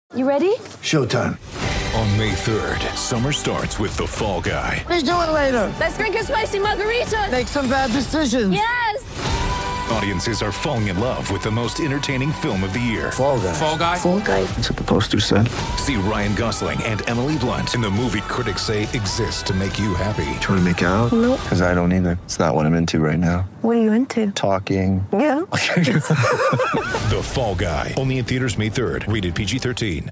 You ready? Showtime. On May 3rd, summer starts with The Fall Guy. Let's do it later. Let's drink a spicy margarita. Make some bad decisions. Yes! Audiences are falling in love with the most entertaining film of the year. Fall Guy. Fall Guy? Fall guy. That's what the poster said. See Ryan Gosling and Emily Blunt in the movie critics say exists to make you happy. Trying to make it out? Nope. Because I don't either. It's not what I'm into right now. What are you into? Talking. Yeah. The Fall Guy. Only in theaters May 3rd. Rated PG-13.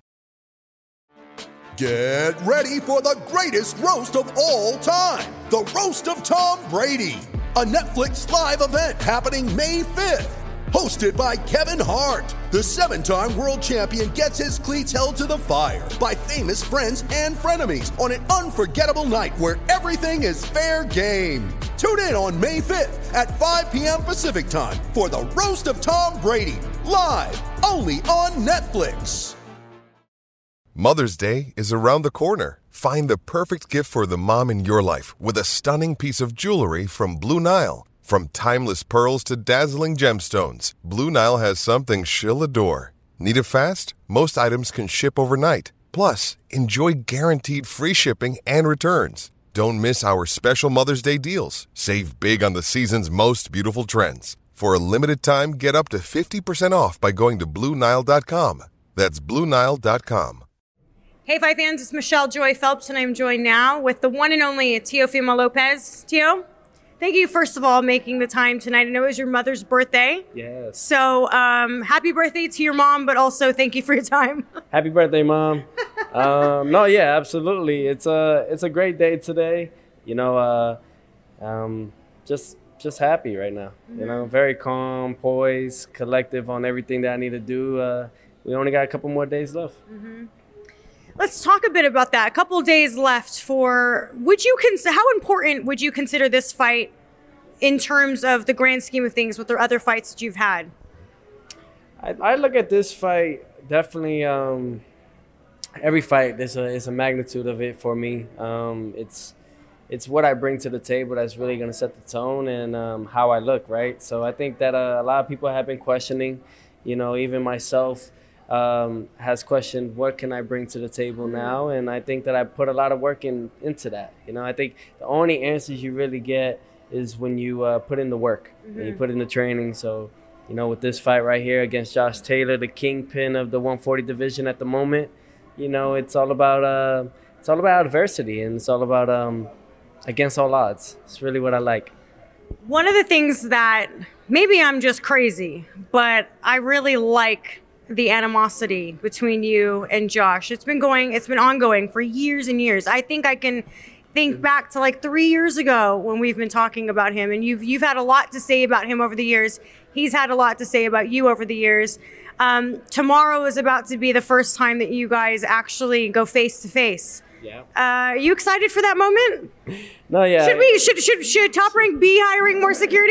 Get ready for the greatest roast of all time. The Roast of Tom Brady. A Netflix live event happening May 5th. Hosted by Kevin Hart. The 7-time world champion gets his cleats held to the fire by famous friends and frenemies on an unforgettable night where everything is fair game. Tune in on May 5th at 5 p.m. Pacific time for the Roast of Tom Brady. Live only on Netflix. Mother's Day is around the corner. Find the perfect gift for the mom in your life with a stunning piece of jewelry from Blue Nile. From timeless pearls to dazzling gemstones, Blue Nile has something she'll adore. Need it fast? Most items can ship overnight. Plus, enjoy guaranteed free shipping and returns. Don't miss our special Mother's Day deals. Save big on the season's most beautiful trends. For a limited time, get up to 50% off by going to BlueNile.com. That's BlueNile.com. Hey, Five fans, it's Michelle Joy Phelps, and I'm joined now with the one and only Teofimo Lopez. Teo, thank you, first of all, making the time tonight. I know it was your mother's birthday. Yes. So, happy birthday to your mom, but also thank you for your time. Happy birthday, Mom. No, yeah, absolutely. It's a great day today. You know, just happy right now. You know, very calm, poised, collective on everything that I need to do. We only got a couple more days left. Let's talk a bit about that. A couple days left for, how important would you consider this fight in terms of the grand scheme of things with the other fights that you've had? I look at this fight, definitely, every fight, there's a magnitude of it for me. It's what I bring to the table that's really going to set the tone and how I look, right? So I think that a lot of people have been questioning, you know, even myself, has questioned what can I bring to the table now, and I think that I put a lot of work into that. You know, I think the only answers you really get is when you put in the work and you put in the training. So, you know, with this fight right here against Josh Taylor, the kingpin of the 140 division at the moment, you know, it's all about adversity, and it's all about against all odds. It's really what I like. One of the things that maybe I'm just crazy, but I really like the animosity between you and Josh. It's been ongoing for years and years. I think I can think back to like 3 years ago when we've been talking about him, and you've had a lot to say about him over the years. He's had a lot to say about you over the years. Tomorrow is about to be the first time that you guys actually go face to face. Yeah. Are you excited for that moment? No, yeah. Should Top Rank be hiring more security?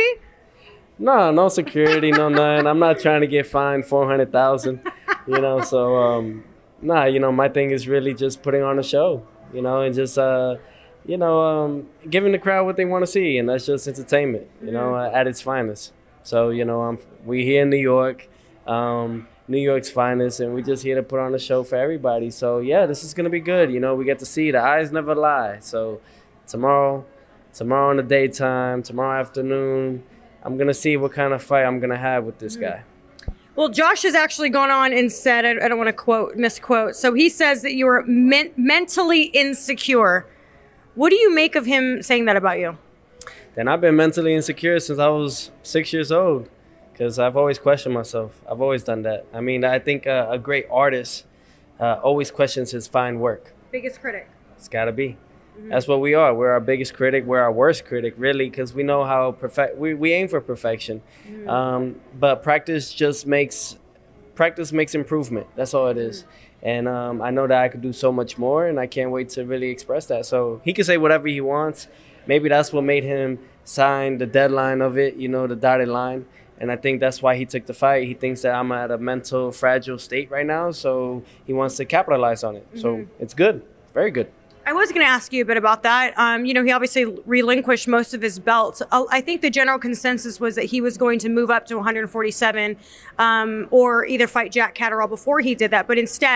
No security, no nothing. I'm not trying to get fined $400,000, you know. So, you know, my thing is really just putting on a show, you know, and just, giving the crowd what they want to see, and that's just entertainment, you know, at its finest. So, you know, we here in New York, New York's finest, and we're just here to put on a show for everybody. So, yeah, this is gonna be good. You know, we get to see the eyes never lie. So, tomorrow in the daytime, tomorrow afternoon, I'm going to see what kind of fight I'm going to have with this guy. Well, Josh has actually gone on and said, I don't want to misquote. So he says that you were mentally insecure. What do you make of him saying that about you? Then I've been mentally insecure since I was 6 years old, because I've always questioned myself. I've always done that. I mean, I think a great artist always questions his fine work. Biggest critic. It's got to be. That's what we are. We're our biggest critic. We're our worst critic, really, because we know how we aim for perfection. But practice makes improvement. That's all it is. And I know that I could do so much more, and I can't wait to really express that. So he can say whatever he wants. Maybe that's what made him sign the deadline of it, you know, the dotted line. And I think that's why he took the fight. He thinks that I'm at a mental fragile state right now, so he wants to capitalize on it. So it's good. Very good. I was going to ask you a bit about that. You know, he obviously relinquished most of his belts. I think the general consensus was that he was going to move up to 147 or either fight Jack Catterall before he did that. But instead,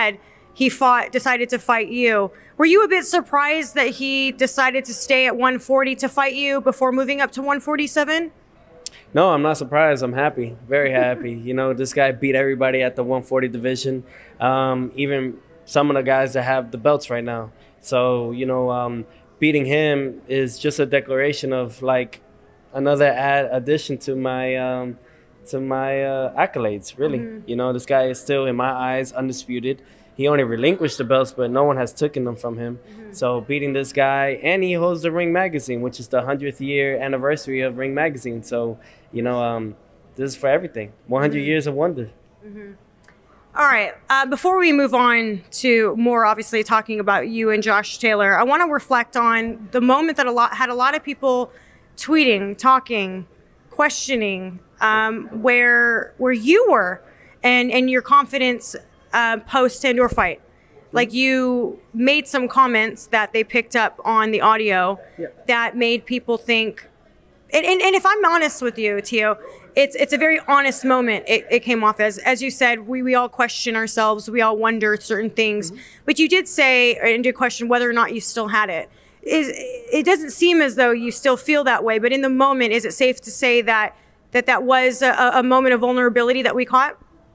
he decided to fight you. Were you a bit surprised that he decided to stay at 140 to fight you before moving up to 147? No, I'm not surprised. I'm happy, very happy. You know, this guy beat everybody at the 140 division, even some of the guys that have the belts right now. So, you know, beating him is just a declaration of like another addition to my accolades, really. Mm-hmm. You know, this guy is still, in my eyes, undisputed. He only relinquished the belts, but no one has taken them from him. Mm-hmm. So beating this guy, and he holds the Ring Magazine, which is the 100th year anniversary of Ring Magazine. So, you know, this is for everything. 100 years of wonder. Mm-hmm. All right. Before we move on to more, obviously, talking about you and Josh Taylor, I want to reflect on the moment that had a lot of people tweeting, talking, questioning where you were and your confidence post Tandoor fight. Like, you made some comments that they picked up on the audio that made people think, and if I'm honest with you, Tio, it's a very honest moment. It came off as you said, we all question ourselves, we all wonder certain things, but you did say and did question whether or not you still had it. It doesn't seem as though you still feel that way, but in the moment, is it safe to say that was a moment of vulnerability that we caught?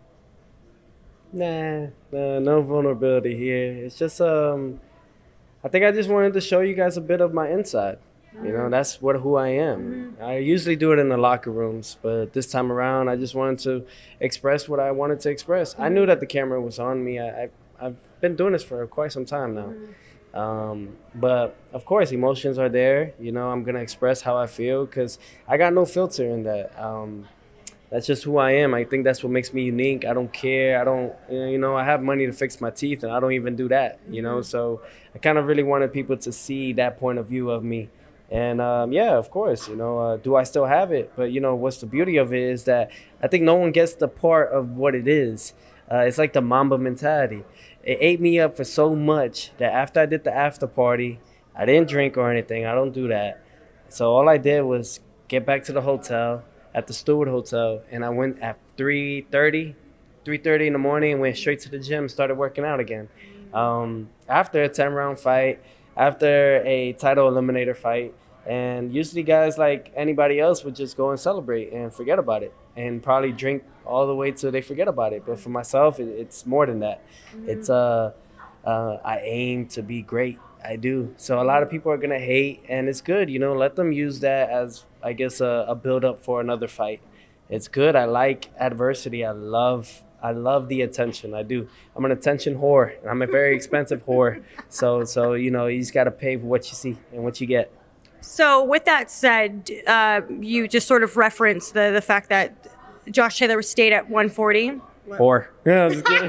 Nah, no vulnerability here. It's just, I think I just wanted to show you guys a bit of my inside. You know, that's who I am. Mm-hmm. I usually do it in the locker rooms, but this time around, I just wanted to express what I wanted to express. Mm-hmm. I knew that the camera was on me. I've been doing this for quite some time now. Mm-hmm. But, of course, emotions are there. You know, I'm going to express how I feel because I got no filter in that. That's just who I am. I think that's what makes me unique. I don't care. I have money to fix my teeth, and I don't even do that, you know. So I kind of really wanted people to see that point of view of me. And, of course, you know, do I still have it? But, you know, what's the beauty of it is that I think no one gets the part of what it is. It's like the Mamba mentality. It ate me up for so much that after I did the after party, I didn't drink or anything. I don't do that. So all I did was get back to the hotel, at the Stewart Hotel, and I went at 3:30 in the morning and went straight to the gym, started working out again. After a 10-round fight, after a title eliminator fight, and usually guys like anybody else would just go and celebrate and forget about it and probably drink all the way till they forget about it. But for myself, it's more than that. Mm-hmm. It's I aim to be great. I do. So a lot of people are going to hate, and it's good, you know, let them use that as, I guess, a build-up for another fight. It's good. I like adversity. I love the attention. I do. I'm an attention whore. I'm a very expensive whore. So you know, you just got to pay for what you see and what you get. So with that said, you just sort of referenced the fact that Josh Taylor stayed at 140. Whore. Yeah, I was kidding.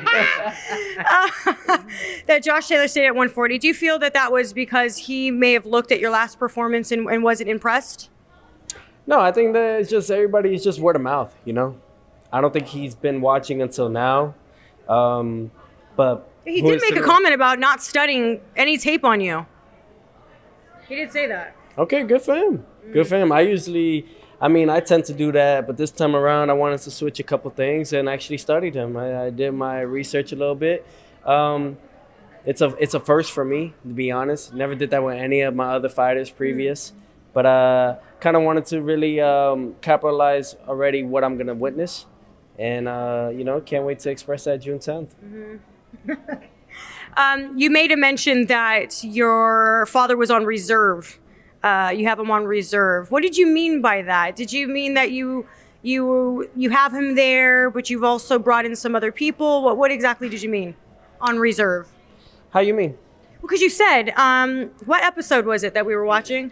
That Josh Taylor stayed at 140. Do you feel that was because he may have looked at your last performance and wasn't impressed? No, I think that it's just everybody is just word of mouth, you know? I don't think he's been watching until now. But he did make a comment about not studying any tape on you. He did say that. Okay, good for him. Good for him. I tend to do that, but this time around I wanted to switch a couple things and actually studied him. I did my research a little bit. It's a first for me, to be honest. Never did that with any of my other fighters previous. But kind of wanted to really capitalize already what I'm going to witness. And, can't wait to express that June 10th. Mm-hmm. You made a mention that your father was on reserve. You have him on reserve. What did you mean by that? Did you mean that you have him there, but you've also brought in some other people? What exactly did you mean on reserve? How you mean? Because you said, what episode was it that we were watching?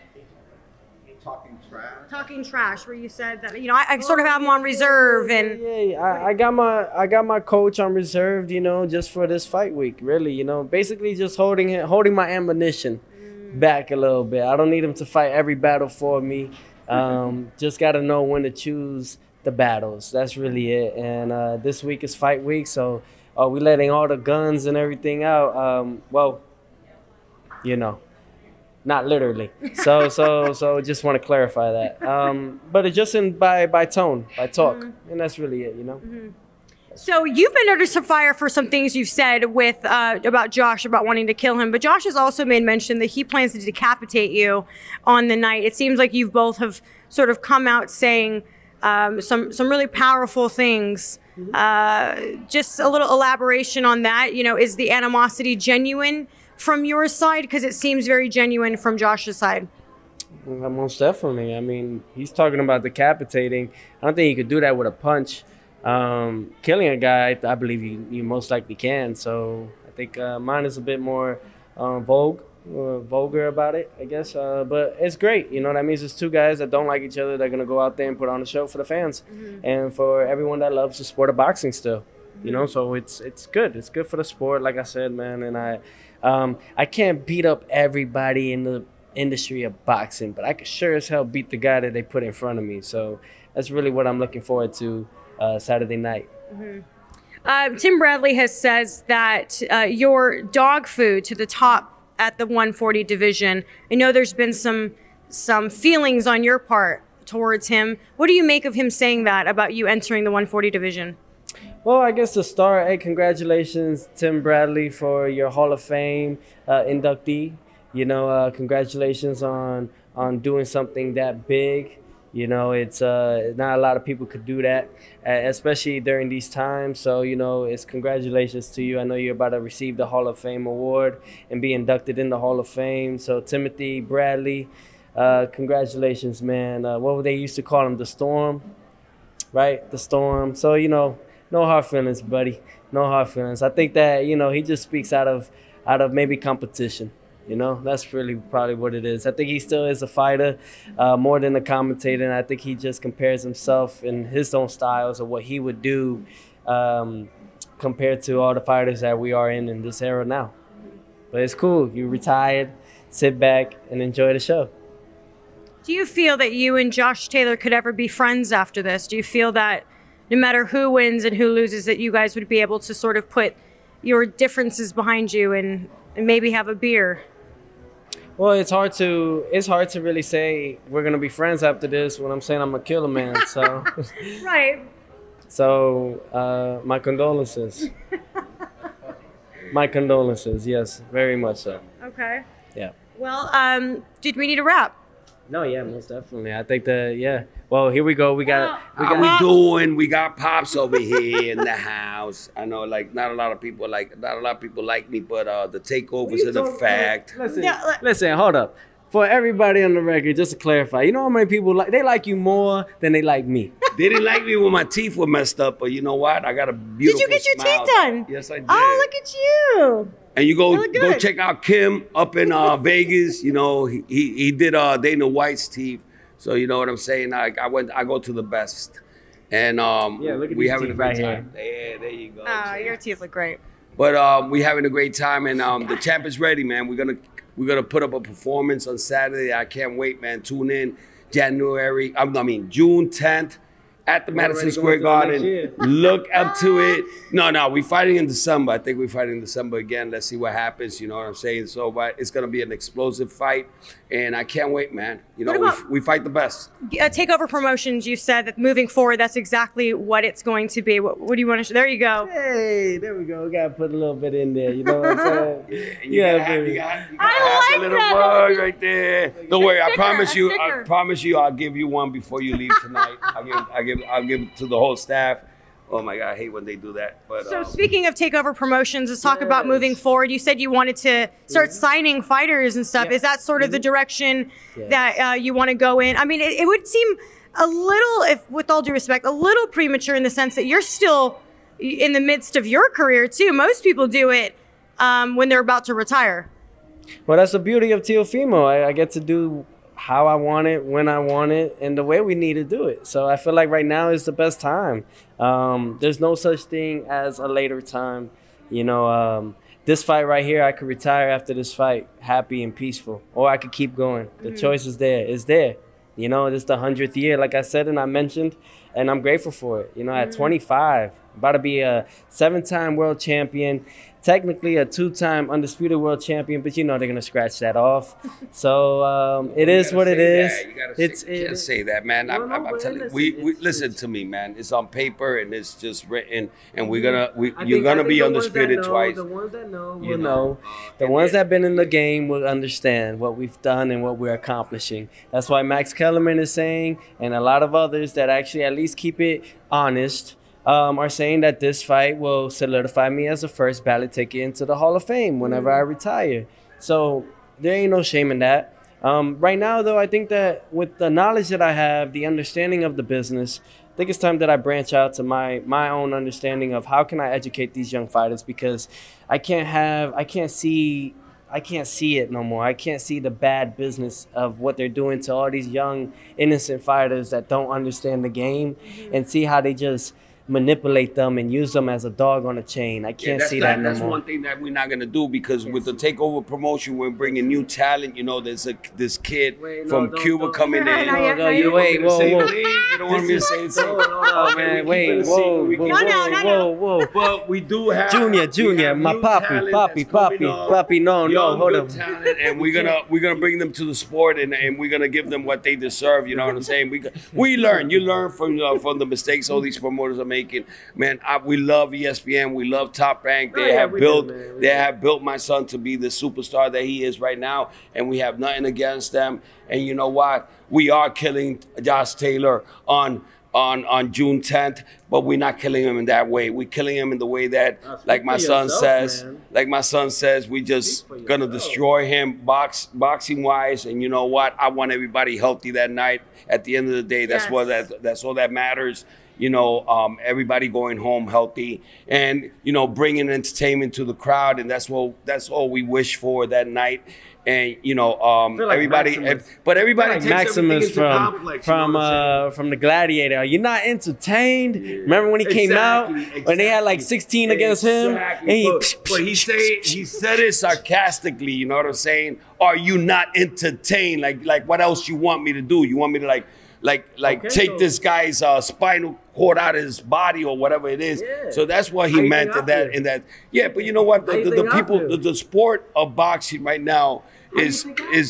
Talking trash, where you said that, you know, I sort of have him on reserve, and I got my coach on reserve, you know, just for this fight week, really, you know, basically just holding my ammunition back a little bit. I don't need him to fight every battle for me. Just got to know when to choose the battles. That's really it. And this week is fight week, so we letting all the guns and everything out. Well, you know. Not literally. So just want to clarify that. But it's just by tone, by talk. And that's really it, you know? So you've been under some fire for some things you've said with about Josh, about wanting to kill him. But Josh has also made mention that he plans to decapitate you on the night. It seems like you both have sort of come out saying some really powerful things. Just a little elaboration on that. You know, is the animosity genuine from your side? Because it seems very genuine from Josh's side. Well, most definitely. I mean, he's talking about decapitating. I don't think you could do that with a punch. Killing a guy, I believe you most likely can. So I think mine is a bit more vulgar about it, I guess. But it's great. You know what I mean? It's just two guys that don't like each other. They're going to go out there and put on a show for the fans and for everyone that loves the sport of boxing still. You know, so it's good. It's good for the sport, like I said, man. And I can't beat up everybody in the industry of boxing, but I could sure as hell beat the guy that they put in front of me. So that's really what I'm looking forward to Saturday night. Tim Bradley has says that your dog food to the top at the 140 division. I know there's been some feelings on your part towards him. What do you make of him saying that about you entering the 140 division? Well, I guess to start, hey, congratulations, Tim Bradley, for your Hall of Fame inductee. You know, congratulations on doing something that big. You know, it's not a lot of people could do that, especially during these times. So, you know, it's congratulations to you. I know you're about to receive the Hall of Fame award and be inducted in the Hall of Fame. So, Timothy Bradley, congratulations, man. What would they used to call him? The Storm, right? The Storm. So, you know, no hard feelings, buddy. No hard feelings. I think that, you know, he just speaks out of maybe competition. You know, that's really probably what it is. I think he still is a fighter more than a commentator, and I think he just compares himself in his own styles of what he would do compared to all the fighters that we are in this era now. But it's cool. You retired, sit back, and enjoy the show. Do you feel that you and Josh Taylor could ever be friends after this? Do you feel that no matter who wins and who loses, that you guys would be able to sort of put your differences behind you and maybe have a beer? Well, it's hard to really say we're gonna be friends after this when I'm saying I'm gonna kill a man. So, right. So, my condolences. My condolences. Yes, very much so. Okay. Yeah. Well, did we need a wrap? No, yeah, most definitely. I think well, here we go. We got. How we doing? We got Pops over here in the house. I know, like, not a lot of people like me, but the takeovers are the fact. Listen, hold up. For everybody on the record, just to clarify, you know how many people they like you more than they like me? They didn't like me when my teeth were messed up, but you know what? I got a beautiful smile. Did you get your teeth done? Yes, I did. Oh, look at you. And you go check out Kim up in Vegas. You know, he did Dana White's teeth. So you know what I'm saying? I go to the best. And we having a great time. Yeah, there you go. Oh, your teeth look great. But we having a great time, and the champ is ready, man. We're gonna put up a performance on Saturday. I can't wait, man. Tune in June 10th. At the Madison Square Garden. Look up to it. No, we're fighting in December. I think we're fighting in December again. Let's see what happens. You know what I'm saying? So, but it's going to be an explosive fight. And I can't wait, man. You know, we fight the best. Takeover Promotions, you said that moving forward, that's exactly what it's going to be. What do you want to show? There you go. Hey, there we go. We got to put a little bit in there. You know what I'm saying? You got a little mug right there. Don't worry. I promise you, I'll give you one before you leave tonight. I'll give it to the whole staff. Oh my God, I hate when they do that. But so speaking of Takeover Promotions, let's talk about moving forward. You said you wanted to start signing fighters and stuff. Is that sort of the direction that you want to go in? I mean, it would seem a little, if with all due respect, a little premature in the sense that you're still in the midst of your career too. Most people do it when they're about to retire. Well, that's the beauty of Teofimo. I get to do how I want it, when I want it, and the way we need to do it. So I feel like right now is the best time. There's no such thing as a later time. You know, this fight right here, I could retire after this fight happy and peaceful, or I could keep going. The choice is there. It's there. You know, this is the 100th year, like I said and I mentioned, and I'm grateful for it. You know, at 25, about to be a 7-time world champion, technically a 2-time undisputed world champion, but they're gonna scratch that off. So it is what it is. You can't say that, man. I'm telling you. We listen to me, man. It's on paper and it's just written, and you're gonna be undisputed twice. The ones that know will know. The ones that have been in the game will understand what we've done and what we're accomplishing. That's why Max Kellerman is saying, and a lot of others that actually at least keep it honest, are saying that this fight will solidify me as a first ballot ticket into the Hall of Fame whenever I retire. So there ain't no shame in that. Right now, though, I think that with the knowledge that I have, the understanding of the business, I think it's time that I branch out to my own understanding of how can I educate these young fighters, because I can't see it no more. I can't see the bad business of what they're doing to all these young, innocent fighters that don't understand the game, and see how they just manipulate them and use them as a dog on a chain. I can't see that no more. That's one thing that we're not gonna do, because with the takeover promotion, we're bringing new talent. There's this kid from Cuba coming in. Wait, whoa. You don't want me to say so? Oh man, wait, whoa. But we do have Junior, my papi. No, hold on. And we're gonna bring them to the sport, and we're gonna give them what they deserve. You know what I'm saying? We learn. You learn from the mistakes all these promoters are making. Man, we love ESPN. We love Top Rank. They have built my son to be the superstar that he is right now, and we have nothing against them. And you know what? We are killing Josh Taylor on June 10th, but we're not killing him in that way. We're killing him in the way that, like my son says, we just gonna destroy him boxing wise. And you know what? I want everybody healthy that night. At the end of the day, that's all that matters. Everybody going home healthy, and bringing entertainment to the crowd, and that's all we wish for that night. And everybody, but everybody takes Maximus from the Gladiator. Are you not entertained? Remember when he came out when they had like 16 against him? And he said it sarcastically. You know what I'm saying? Are you not entertained? Like what else you want me to do? You want me to take this guy's spinal cord out of his body or whatever it is. Yeah. So that's what he meant in that. Yeah, but you know what? The people, the sport of boxing right now is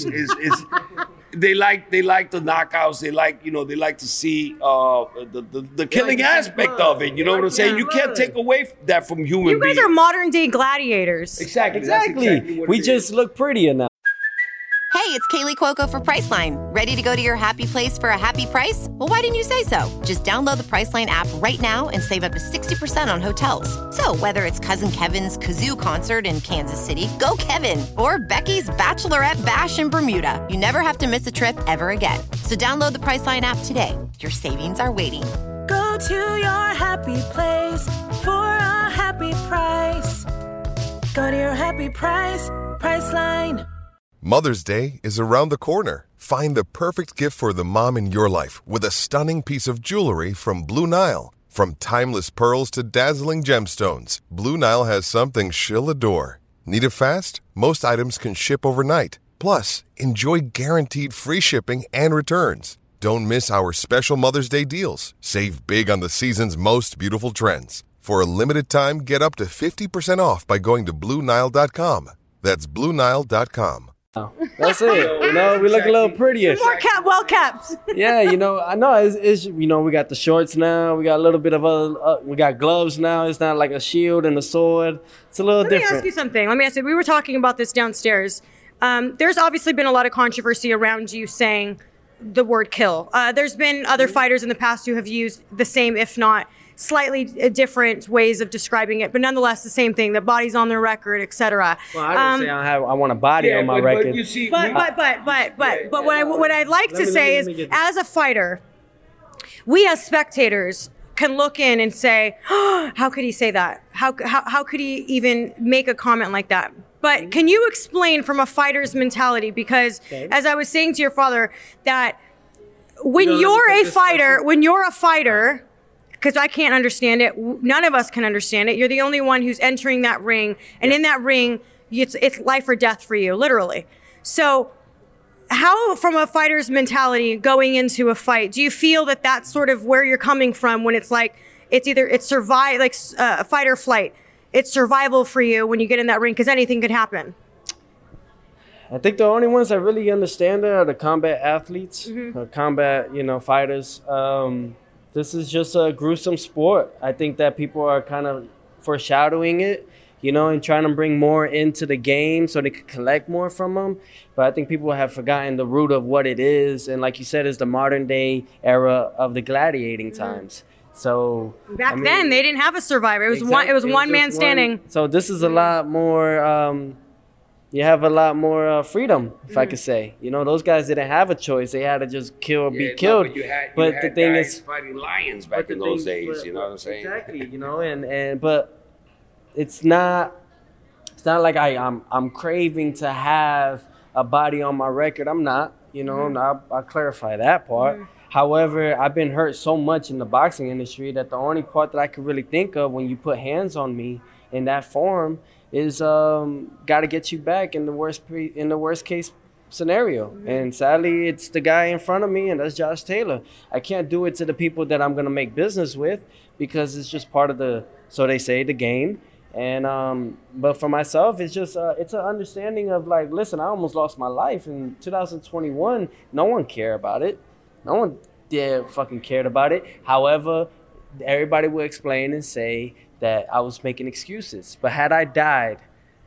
they like the knockouts. They like to see the killing aspect of it. You know what I'm saying? You can't take away that from human beings. You guys are modern day gladiators. Exactly. We just look prettier now. Hey, it's Kaylee Cuoco for Priceline. Ready to go to your happy place for a happy price? Well, why didn't you say so? Just download the Priceline app right now and save up to 60% on hotels. So whether it's Cousin Kevin's Kazoo Concert in Kansas City, go Kevin, or Becky's Bachelorette Bash in Bermuda, you never have to miss a trip ever again. So download the Priceline app today. Your savings are waiting. Go to your happy place for a happy price. Go to your happy price, Priceline. Mother's Day is around the corner. Find the perfect gift for the mom in your life with a stunning piece of jewelry from Blue Nile. From timeless pearls to dazzling gemstones, Blue Nile has something she'll adore. Need it fast? Most items can ship overnight. Plus, enjoy guaranteed free shipping and returns. Don't miss our special Mother's Day deals. Save big on the season's most beautiful trends. For a limited time, get up to 50% off by going to BlueNile.com. That's BlueNile.com. That's it. We look a little prettier. More well kept. Yeah, I know it's we got the shorts now. We got a little bit of we got gloves now. It's not like a shield and a sword. It's a little different. Let me ask you something. We were talking about this downstairs. There's obviously been a lot of controversy around you saying the word kill. There's been other fighters in the past who have used the same, if not slightly different ways of describing it, but nonetheless the same thing. The body's on their record, etc. Well, I didn't say I want a body on my record. But you see, but what I'd like to say is, as a fighter, we as spectators can look in and say, oh, how could he say that? How could he even make a comment like that? But can you explain from a fighter's mentality? Because as I was saying to your father, that when you're a fighter, because I can't understand it. None of us can understand it. You're the only one who's entering that ring. And in that ring, it's life or death for you, literally. So how, from a fighter's mentality going into a fight, do you feel that that's sort of where you're coming from when it's like, it's survive, like fight or flight? it's survival for you when you get in that ring? Because anything could happen. I think the only ones that really understand it are the combat athletes, combat, fighters. This is just a gruesome sport. I think that people are kind of foreshadowing it, and trying to bring more into the game so they could collect more from them. But I think people have forgotten the root of what it is. And like you said, it's the modern day era of the gladiating times. So back then they didn't have a survivor. It was one man standing. So this is a lot more, you have a lot more freedom, if I could say. Those guys didn't have a choice. They had to just kill or be killed. But the thing is, fighting lions back in those days. You know what I'm saying? Exactly. But it's not like I'm craving to have a body on my record. I'm not. I'll clarify that part. However, I've been hurt so much in the boxing industry that the only part that I could really think of when you put hands on me in that form is got to get you back in the worst case scenario. And sadly, it's the guy in front of me, and that's Josh Taylor. I can't do it to the people that I'm going to make business with because it's just part of the game. And but for myself, it's just it's an understanding of like, listen, I almost lost my life in 2021. No one cared about it. No one fucking cared about it. However, everybody will explain and say that I was making excuses. But had I died,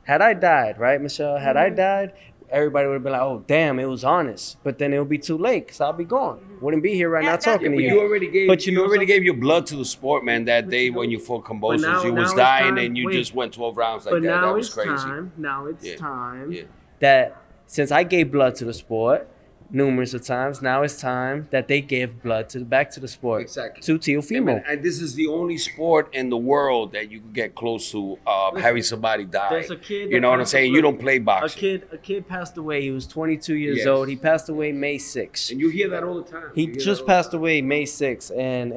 right, Michelle? Had I died, everybody would have been like, oh, damn, it was honest. But then it would be too late because I'll be gone. Wouldn't be here right now talking to you. You already gave your blood to the sport, man, that day when you fought Kambosos. You was dying and you just went 12 rounds like that. That was crazy. Now it's time that since I gave blood to the sport numerous of times, now it's time that they give blood back to the sport. Exactly. To Teofimo. And this is the only sport in the world that you can get close to having somebody die. There's a kid. You know what I'm saying? You don't play boxing. A kid passed away. He was 22 years old. He passed away May 6th. And you hear that all the time. He just passed away May 6th.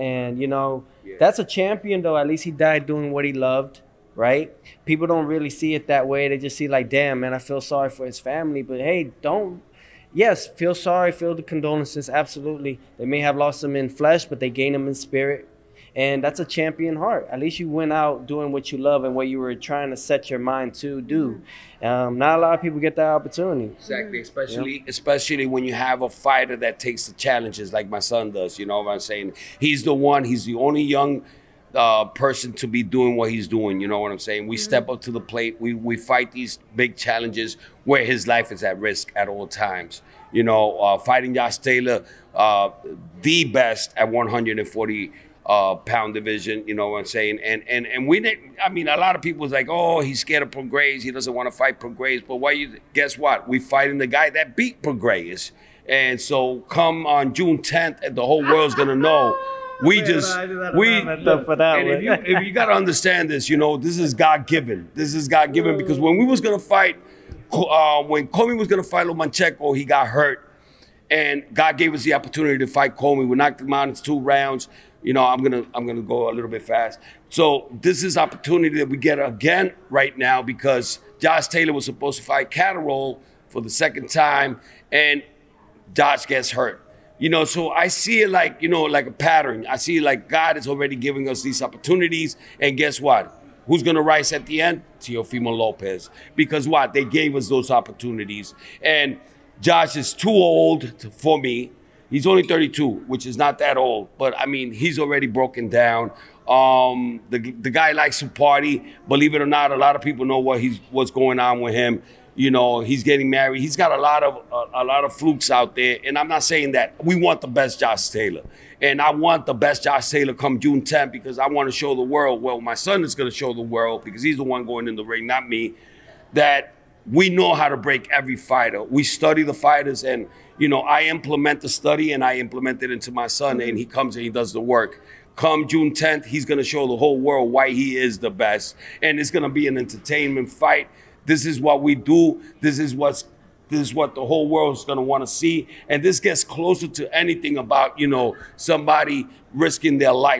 And that's a champion, though. At least he died doing what he loved, right? People don't really see it that way. They just see like, damn, man, I feel sorry for his family. But hey, yes, feel sorry, feel the condolences, absolutely. They may have lost him in flesh, but they gained him in spirit. And that's a champion heart. At least you went out doing what you love and what you were trying to set your mind to do. Not a lot of people get that opportunity. Exactly, especially when you have a fighter that takes the challenges like my son does. You know what I'm saying? He's the only young person to be doing what he's doing. You know what I'm saying? We step up to the plate. We fight these big challenges where his life is at risk at all times. Fighting Josh Taylor, the best at 140 pound division. You know what I'm saying? And we didn't. I mean, a lot of people was like, oh, he's scared of Prograis. He doesn't want to fight Prograis. But guess what? We fighting the guy that beat Prograis. And so come on June 10th, the whole world's gonna know. If you got to understand this, this is God-given. This is God-given because when we was going to fight, when Comey was going to fight Lomachenko, he got hurt. And God gave us the opportunity to fight Comey. We knocked him out in 2 rounds. I'm gonna go a little bit fast. So this is opportunity that we get again right now because Josh Taylor was supposed to fight Catterall for the 2nd time, and Josh gets hurt. So I see it like a pattern. I see it like God is already giving us these opportunities. And guess what? Who's going to rise at the end? Teofimo Lopez. Because what? They gave us those opportunities. And Josh is too old for me. He's only 32, which is not that old. But, I mean, he's already broken down. The guy likes to party. Believe it or not, a lot of people know what's going on with him. He's getting married. He's got a lot of flukes out there. And I'm not saying that. We want the best Josh Taylor. And I want the best Josh Taylor come June 10th because I want to show the world, well, my son is going to show the world because he's the one going in the ring, not me, that we know how to break every fighter. We study the fighters and, I implement the study and I implement it into my son and he comes and he does the work. Come June 10th, he's going to show the whole world why he is the best. And it's going to be an entertainment fight. This is what we do. This is what the whole world is going to want to see. And this gets closer to anything about, somebody risking their lives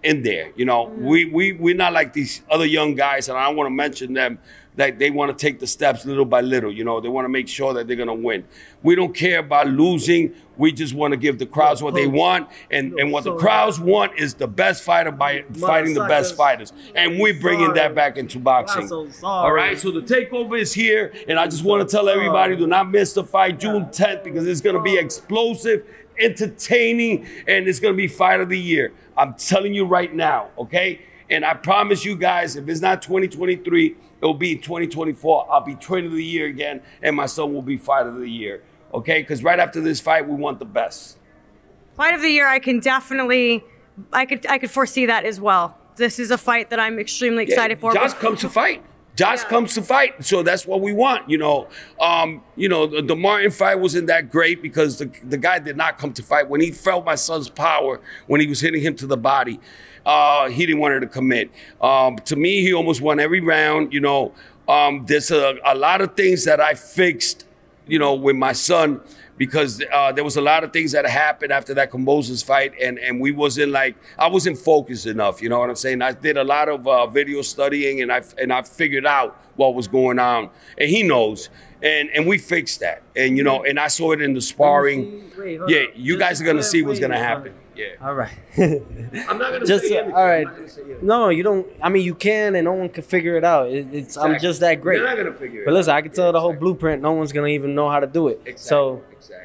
in there. You know, we're not like these other young guys, and I don't want to mention them, that they want to take the steps little by little. You know, they want to make sure that they're going to win. We don't care about losing. We just want to give the crowds what they want. And what the crowds want is the best fighter by fighting the best fighters. And we're bringing that back into boxing. All right, so the takeover is here. And I just want to tell everybody, do not miss the fight June 10th, because it's going to be explosive, entertaining, and it's going to be fight of the year. I'm telling you right now, okay? And I promise you guys, if it's not 2023, it'll be 2024. I'll be trainer of the year again, and my son will be fighter of the year. Okay? Because right after this fight, we want the best. Fight of the year, I can definitely, I could foresee that as well. This is a fight that I'm extremely excited for. Josh comes to fight. Josh comes to fight, so that's what we want, you know. The Martin fight wasn't that great because the guy did not come to fight. When he felt my son's power, when he was hitting him to the body, he didn't want her to commit. To me, he almost won every round, you know. There's a lot of things that I fixed, you know, with my son, because there was a lot of things that happened after that Kambosos fight, and I wasn't focused enough, you know what I'm saying? I did a lot of video studying, and I figured out what was going on, and he knows, and we fixed that, and you know, and I saw it in the sparring. You guys are gonna see what's gonna happen. Yeah. All right. I'm not gonna just say anything. all right. No, you don't. I mean, you can, and no one can figure it out. I'm just that great. You're not gonna figure it out. But listen, I can tell the whole blueprint. No one's gonna even know how to do it. So,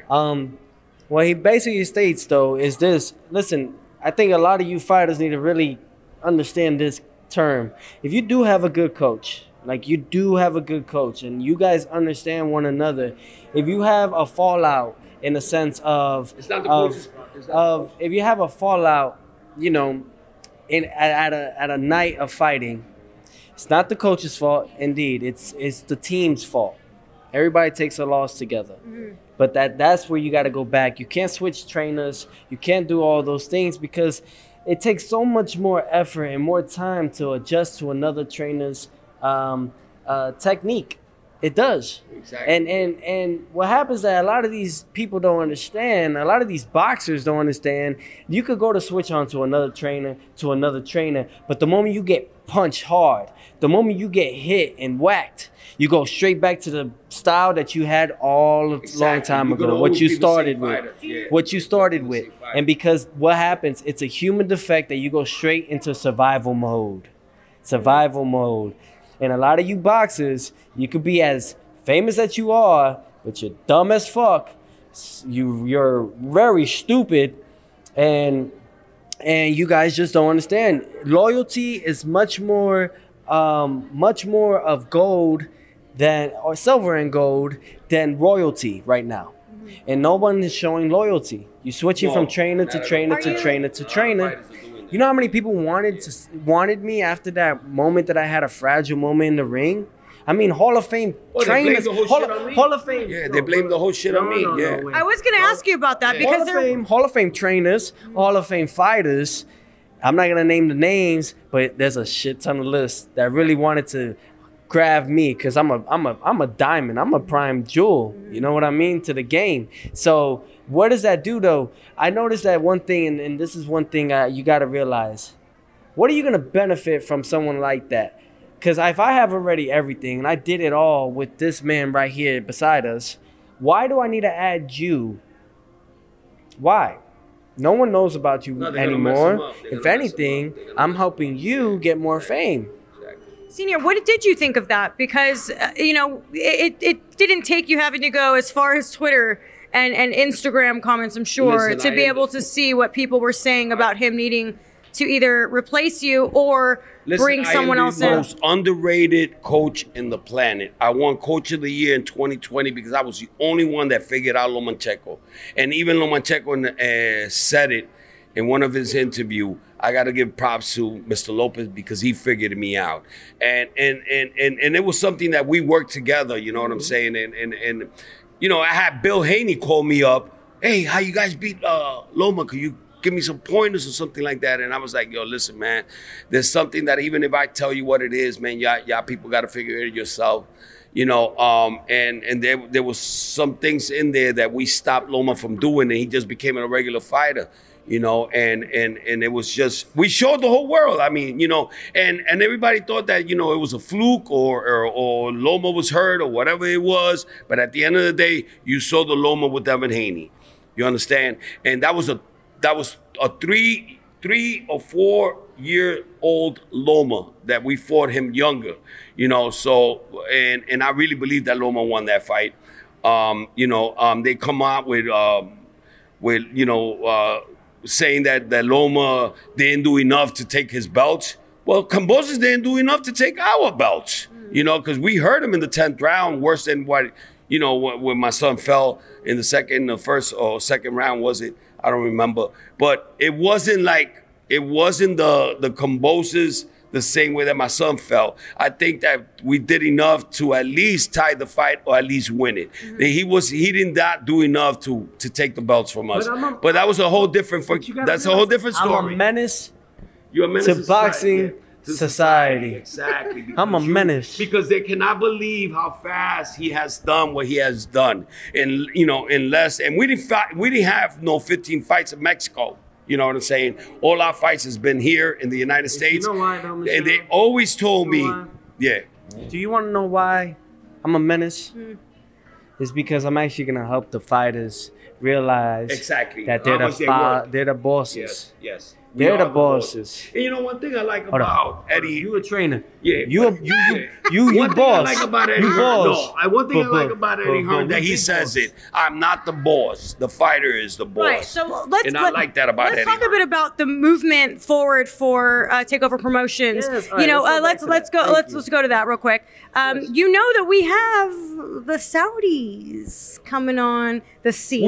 what he basically states though is this. Listen, I think a lot of you fighters need to really understand this term. If you do have a good coach, like you do have a good coach, and you guys understand one another, if you have a fallout in the sense of if you have a fallout, you know, at a night of fighting, it's not the coach's fault. Indeed, it's the team's fault. Everybody takes a loss together. But that's where you got to go back. You can't switch trainers. You can't do all those things because it takes so much more effort and more time to adjust to another trainer's technique. It does. Exactly. And what happens that a lot of these people don't understand, a lot of these boxers don't understand, you could go to switch on to another trainer, but the moment you get punched hard, the moment you get hit and whacked, you go straight back to the style that you had all long time ago, what you started with. And because what happens, it's a human defect that you go straight into survival mode. And a lot of you boxers, you could be as famous as you are, but you're dumb as fuck. You're very stupid, and you guys just don't understand. Loyalty is much more of gold or silver and gold than royalty right now. And no one is showing loyalty. You're switching from trainer to trainer to trainer to trainer. You know how many people wanted me after that moment that I had a fragile moment in the ring? I mean, Hall of Fame trainers. Hall of Fame. Yeah, they blame the whole shit on me. Yeah. I was going to ask you about that because Hall of Fame trainers, Hall of Fame fighters. I'm not going to name the names, but there's a shit ton of lists that really wanted to grab me because I'm a diamond. I'm a prime jewel. You know what I mean? To the game. So what does that do though? I noticed that one thing, and this is one thing you got to realize. What are you going to benefit from someone like that? Because if I have already everything and I did it all with this man right here beside us, why do I need to add you? Why? No one knows about you anymore. If anything, I'm helping you get more fame. Senior, what did you think of that? Because, it didn't take you having to go as far as Twitter and Instagram comments, I'm sure, to be able to see what people were saying about him needing to either replace you or bring someone else in. I am the most underrated coach in the planet. I won Coach of the Year in 2020 because I was the only one that figured out Lomachenko. And even Lomachenko said it in one of his interviews. I got to give props to Mr. Lopez because he figured me out. And it was something that we worked together, you know what I'm saying? And you know, I had Bill Haney call me up. Hey, how you guys beat Loma? Could you give me some pointers or something like that? And I was like, yo, listen, man, there's something that even if I tell you what it is, man, y'all people got to figure it yourself. You know, and there was some things in there that we stopped Loma from doing, and he just became a regular fighter. you know, and it was just, we showed the whole world. I mean, you know, and everybody thought that, you know, it was a fluke or Loma was hurt or whatever it was. But at the end of the day, you saw the Loma with Devin Haney. You understand? And that was a 3 or 4 year old Loma that we fought him younger, you know. So and I really believe that Loma won that fight. You know, they come out with you know, saying that Loma didn't do enough to take his belts. Well, Kambosos didn't do enough to take our belts, you know, because we hurt him in the 10th round worse than what, you know, when my son fell in the first or second round, was it? I don't remember. But it wasn't the Kambosos the same way that my son felt. I think that we did enough to at least tie the fight or at least win it. He did not do enough to take the belts from us. But that was a whole different that's a whole different story. I'm a menace, You're a menace to boxing society. Exactly. I'm a menace. Because they cannot believe how fast he has done what he has done. And, you know, in less, and we didn't have no 15 fights in Mexico. You know what I'm saying? All our fights has been here in the United States. You know why, though, Michelle? And they always told me, yeah. Do you want to know why I'm a menace? It's because I'm actually going to help the fighters realize that they're the bosses. Yes. They're the bosses. And you know one thing I like about Eddie. You a trainer. Yeah. You One thing I boss. like about Eddie You Hearn. boss. One thing I like about Eddie Hearn that he says it. I'm not the boss. The fighter is the boss. Right. So I like that about Eddie. Let's talk a bit about the movement forward for Takeover Promotions. Yes, you know, let's let's go to that real quick. You know that we have the Saudis coming on the scene.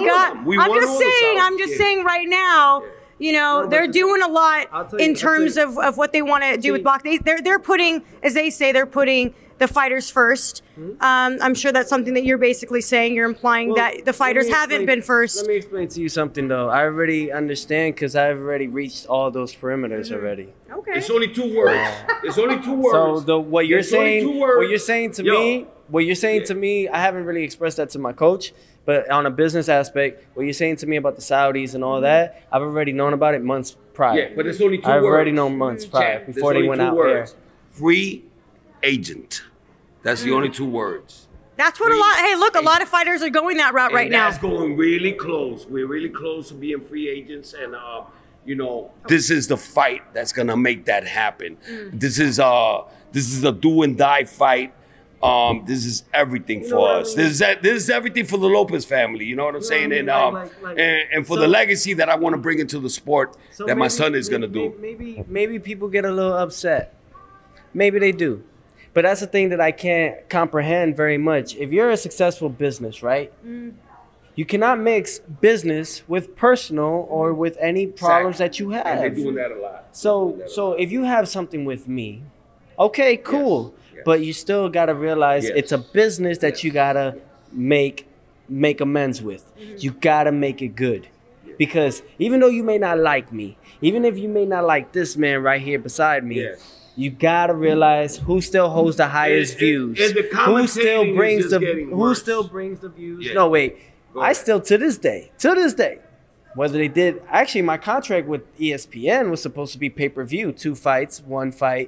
I'm just saying right now. You know, they're doing a lot in terms of what they want to do with box. They're putting, as they say, they're putting the fighters first. I'm sure that's something that you're basically saying. You're implying that the fighters haven't been first. Let me explain to you something, though. I already understand because I've already reached all those perimeters already. Okay. It's only 2 words. It's only 2 words. So what you're saying to me, I haven't really expressed that to my coach. But on a business aspect, what you're saying to me about the Saudis and all that, I've already known about it months prior. Yeah, but it's only 2 words. I've already known months prior before they went out there. Free agent. That's the only 2 words. That's what a lot of fighters are going that route right now. That's going really close. We're really close to being free agents, and you know, this is the fight that's gonna make that happen. This is a do and die fight. This is everything for us. This is everything for the Lopez family. You know what I'm saying? And for the legacy that I want to bring into the sport that my son is gonna do. Maybe people get a little upset. Maybe they do. But that's the thing that I can't comprehend very much. If you're a successful business, right? You cannot mix business with personal or with any problems that you have. And they're doing that a lot. So if you have something with me, okay, cool. But you still gotta realize it's a business that you gotta make amends with. You gotta make it good. Because even though you may not like me, even if you may not like this man right here beside me, you gotta realize who still holds the highest views. Who still brings the views. No, wait. I still to this day, whether they did, actually my contract with ESPN was supposed to be pay-per-view, 2 fights, 1 fight.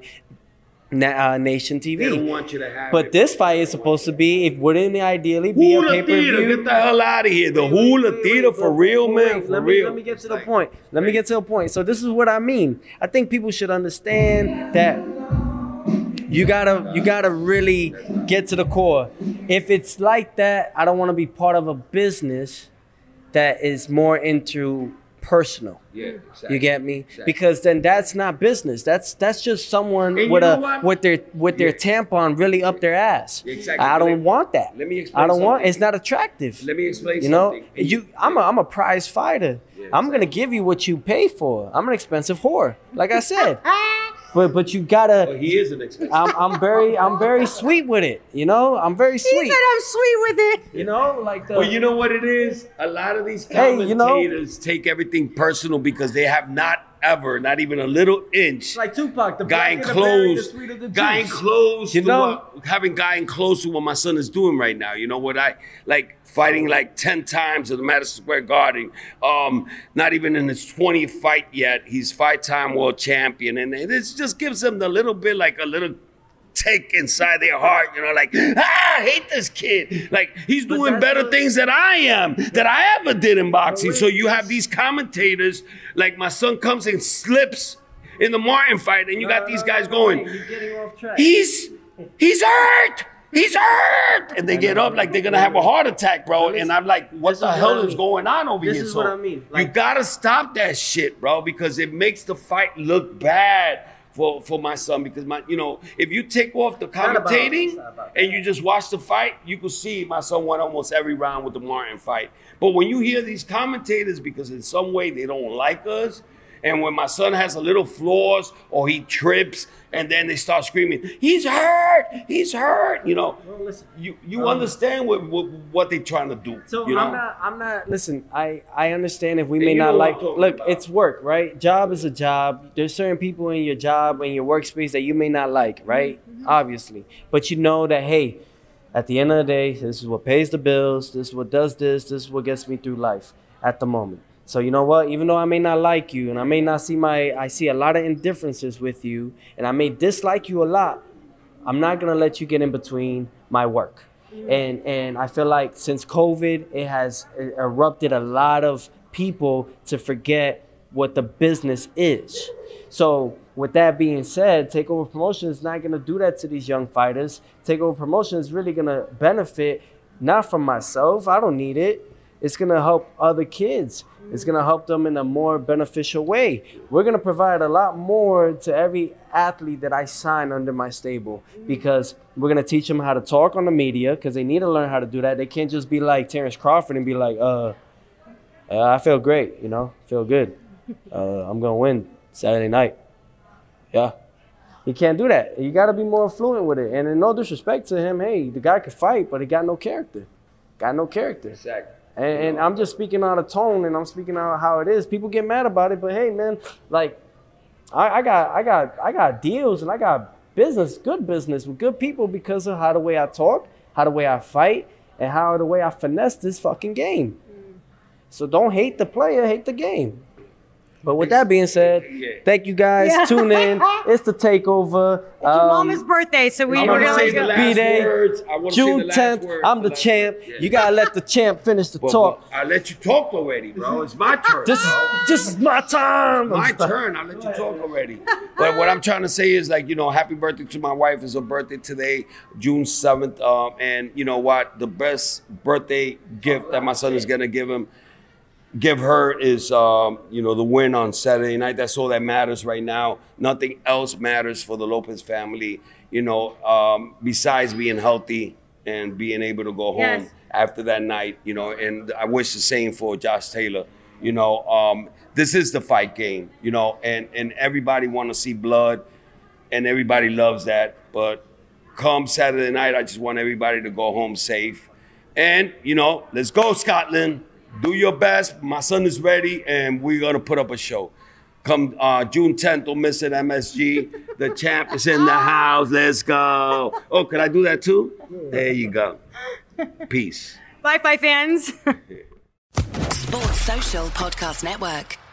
Nation TV. They don't want you to have but this fight is supposed to be, wouldn't it ideally be a pay-per-view? Get the hell out of here. The Hula Theater for real, man. Let me get to the point. So this is what I mean. I think people should understand that you gotta really get to the core. If it's like that, I don't want to be part of a business that is more into personal. Yeah, exactly. You get me? Exactly. Because then that's not business. That's just someone with their tampon really up their ass. Exactly. I don't want that. Let me explain. It's not attractive. Let me explain something. I'm a prize fighder. Yeah, I'm gonna give you what you pay for. I'm an expensive whore, like I said. But you gotta. Well, he is an expensive. I'm very sweet with it. You know, I'm very sweet. He said I'm sweet with it. You know, like the. Well, you know what it is. A lot of these commentators take everything personal because they have not ever, not even a little inch. Like Tupac, the guy in blacker the berry, the clothes, sweeter the guy in juice. clothes, You know? having guy in clothes to what my son is doing right now. You know what I like fighting like 10 times at the Madison Square Garden. Not even in his 20th fight yet. He's 5-time world champion, and it just gives them the little bit like a little take inside their heart, you know, like, I hate this kid. Like, he's doing better things than I am, that I ever did in boxing. So you have these commentators, like my son comes and slips in the Martin fight, and you got these guys going, You're getting off track. he's hurt. He's hurt. And they get up like they're going to have a heart attack, bro. And I'm like, what the hell is going on over here? This is what I mean. You got to stop that shit, bro, because it makes the fight look bad for my son. Because, if you take off the commentating and you just watch the fight, you can see my son won almost every round with the Martin fight. But when you hear these commentators, because in some way they don't like us, and when my son has a little flaws or he trips, and then they start screaming, he's hurt, Well, listen, you understand what they're trying to do. So you know? I'm not. Listen, I understand if we may not like. Look, it's work, right? Job is a job. There's certain people in your job and your workspace that you may not like, right? Mm-hmm. Obviously, but you know that hey, at the end of the day, this is what pays the bills. This is what does this. This is what gets me through life at the moment. So you know what? Even though I may not like you, and I may not see I see a lot of indifferences with you, and I may dislike you a lot, I'm not gonna let you get in between my work. And I feel like since COVID, it has erupted a lot of people to forget what the business is. So with that being said, Takeover Promotion is not gonna do that to these young fighters. Takeover Promotion is really gonna benefit not from myself. I don't need it. It's gonna help other kids. It's going to help them in a more beneficial way. We're going to provide a lot more to every athlete that I sign under my stable, because we're going to teach them how to talk on the media, because they need to learn how to do that. They can't just be like Terrence Crawford and be like, I feel great, feel good. I'm going to win Saturday night. Yeah. You can't do that. You got to be more fluent with it. And in no disrespect to him, hey, the guy could fight, but he got no character. Exactly. And I'm just speaking out of tone, and I'm speaking out how it is. People get mad about it, but hey, man, like I got deals, and I got good business with good people because of how the way I talk, how the way I fight, and how the way I finesse this fucking game. So don't hate the player, hate the game. But with that being said, thank you guys. Tune in. It's the Takeover. It's your mama's birthday, so we're gonna really say the last B-Day, words. I wanna June say the last 10th. words. I'm the champ. You gotta let the champ finish the talk. I let you talk already, bro. It's my turn. This is my time. My turn. I let you talk already. But what I'm trying to say is, like, happy birthday to my wife. It's her birthday today, June 7th. And you know what? The best birthday gift that my son is gonna give her is, the win on Saturday night. That's all that matters right now. Nothing else matters for the Lopez family, besides being healthy and being able to go home after that night, and I wish the same for Josh Taylor. This is the fight game, and everybody want to see blood, and everybody loves that. But come Saturday night, I just want everybody to go home safe. And, let's go, Scotland. Do your best. My son is ready, and we're going to put up a show. Come June 10th, don't miss it, MSG. The champ is in the house. Let's go. Oh, could I do that too? There you go. Peace. Bye, fans. Sports Social Podcast Network.